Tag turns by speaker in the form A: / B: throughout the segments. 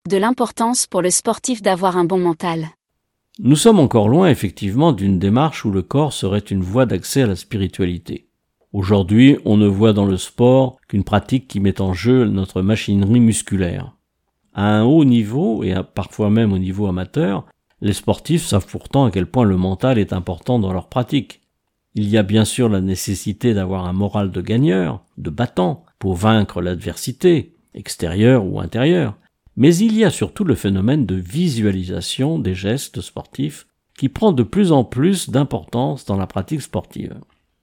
A: De l'importance pour le sportif d'avoir un bon mental.
B: Nous sommes encore loin effectivement d'une démarche où le corps serait une voie d'accès à la spiritualité. Aujourd'hui, on ne voit dans le sport qu'une pratique qui met en jeu notre machinerie musculaire. À un haut niveau, et parfois même au niveau amateur, les sportifs savent pourtant à quel point le mental est important dans leur pratique. Il y a bien sûr la nécessité d'avoir un moral de gagneur, de battant, pour vaincre l'adversité, extérieure ou intérieure. Mais il y a surtout le phénomène de visualisation des gestes sportifs qui prend de plus en plus d'importance dans la pratique sportive.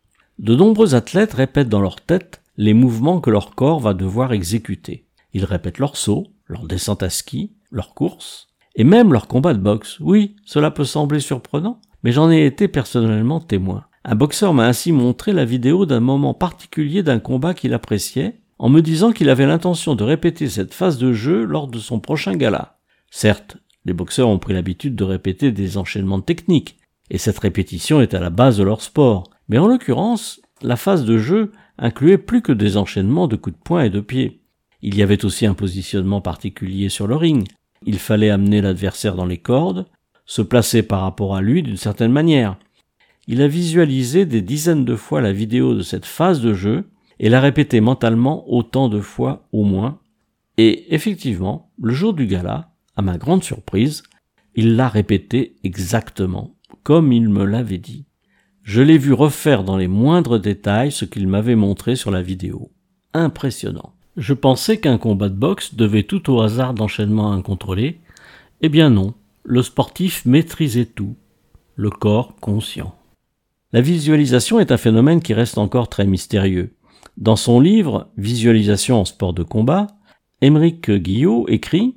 B: De nombreux athlètes répètent dans leur tête les mouvements que leur corps va devoir exécuter. Ils répètent leur saut, leur descente à ski, leur course, et même leur combat de boxe. Oui, cela peut sembler surprenant, mais j'en ai été personnellement témoin. Un boxeur m'a ainsi montré la vidéo d'un moment particulier d'un combat qu'il appréciait, en me disant qu'il avait l'intention de répéter cette phase de jeu lors de son prochain gala. Certes, les boxeurs ont pris l'habitude de répéter des enchaînements techniques, et cette répétition est à la base de leur sport. Mais en l'occurrence, la phase de jeu incluait plus que des enchaînements de coups de poing et de pied. Il y avait aussi un positionnement particulier sur le ring. Il fallait amener l'adversaire dans les cordes, se placer par rapport à lui d'une certaine manière. Il a visualisé des dizaines de fois la vidéo de cette phase de jeu et l'a répété mentalement autant de fois au moins. Et effectivement, le jour du gala, à ma grande surprise, il l'a répété exactement, comme il me l'avait dit. Je l'ai vu refaire dans les moindres détails ce qu'il m'avait montré sur la vidéo. Impressionnant. Je pensais qu'un combat de boxe devait tout au hasard d'enchaînements incontrôlés. Eh bien non, le sportif maîtrisait tout, le corps conscient. La visualisation est un phénomène qui reste encore très mystérieux. Dans son livre « Visualisation en sport de combat », Aymeric Guillot écrit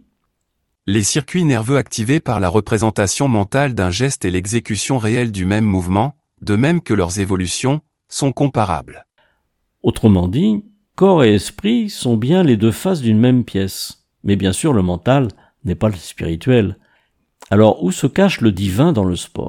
C: « Les circuits nerveux activés par la représentation mentale d'un geste et l'exécution réelle du même mouvement, de même que leurs évolutions, sont comparables. »
B: Autrement dit, corps et esprit sont bien les deux faces d'une même pièce. Mais bien sûr, le mental n'est pas le spirituel. Alors, où se cache le divin dans le sport ?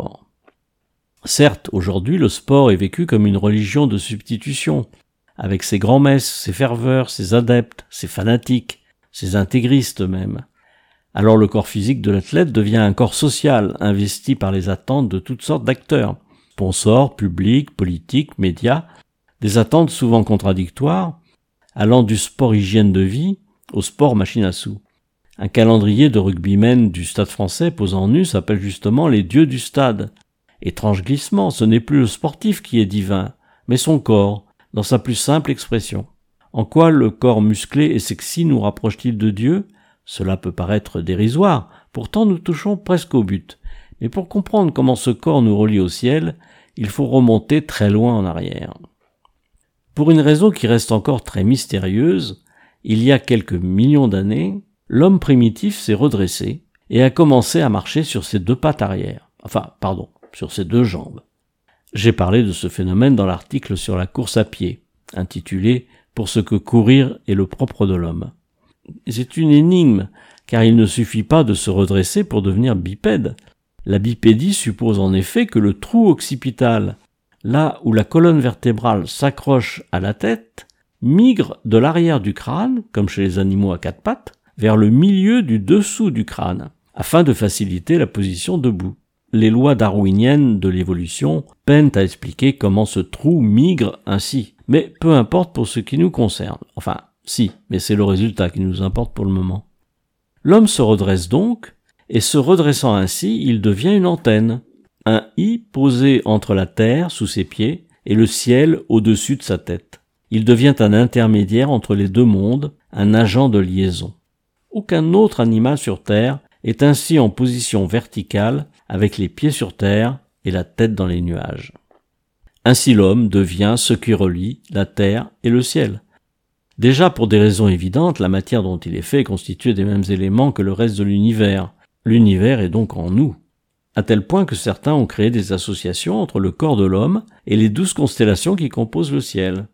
B: Certes, aujourd'hui, le sport est vécu comme une religion de substitution, avec ses grands-messes, ses ferveurs, ses adeptes, ses fanatiques, ses intégristes même. Alors le corps physique de l'athlète devient un corps social, investi par les attentes de toutes sortes d'acteurs, sponsors, publics, politiques, médias, des attentes souvent contradictoires, allant du sport hygiène de vie au sport machine à sous. Un calendrier de rugbymen du Stade français posant nu s'appelle justement les dieux du stade. Étrange glissement, ce n'est plus le sportif qui est divin, mais son corps, dans sa plus simple expression. En quoi le corps musclé et sexy nous rapproche-t-il de Dieu ? Cela peut paraître dérisoire, pourtant nous touchons presque au but. Mais pour comprendre comment ce corps nous relie au ciel, il faut remonter très loin en arrière. Pour une raison qui reste encore très mystérieuse, il y a quelques millions d'années, l'homme primitif s'est redressé et a commencé à marcher sur ses deux pattes arrière. Sur ses deux jambes. J'ai parlé de ce phénomène dans l'article sur la course à pied, intitulé « Pour ce que courir est le propre de l'homme ». C'est une énigme, car il ne suffit pas de se redresser pour devenir bipède. La bipédie suppose en effet que le trou occipital, là où la colonne vertébrale s'accroche à la tête, migre de l'arrière du crâne, comme chez les animaux à quatre pattes, vers le milieu du dessous du crâne, afin de faciliter la position debout. Les lois darwiniennes de l'évolution peinent à expliquer comment ce trou migre ainsi. Mais peu importe pour ce qui nous concerne. Enfin, si, mais c'est le résultat qui nous importe pour le moment. L'homme se redresse donc, et se redressant ainsi, il devient une antenne. Un i posé entre la terre, sous ses pieds, et le ciel au-dessus de sa tête. Il devient un intermédiaire entre les deux mondes, un agent de liaison. Aucun autre animal sur terre est ainsi en position verticale, avec les pieds sur terre et la tête dans les nuages. Ainsi l'homme devient ce qui relie la terre et le ciel. Déjà pour des raisons évidentes, la matière dont il est fait est constituée des mêmes éléments que le reste de l'univers. L'univers est donc en nous. À tel point que certains ont créé des associations entre le corps de l'homme et les 12 constellations qui composent le ciel.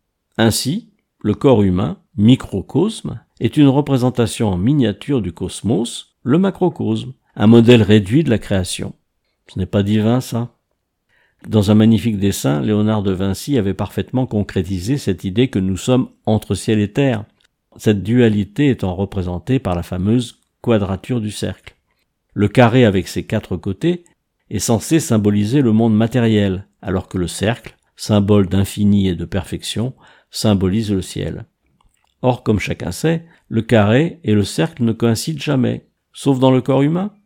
B: Ainsi, le corps humain, microcosme, est une représentation en miniature du cosmos, le macrocosme, un modèle réduit de la création. Ce n'est pas divin, ça ? Dans un magnifique dessin, Léonard de Vinci avait parfaitement concrétisé cette idée que nous sommes entre ciel et terre, cette dualité étant représentée par la fameuse quadrature du cercle. Le carré avec ses 4 côtés est censé symboliser le monde matériel, alors que le cercle, symbole d'infini et de perfection, symbolise le ciel. Or, comme chacun sait, le carré et le cercle ne coïncident jamais, sauf dans le corps humain.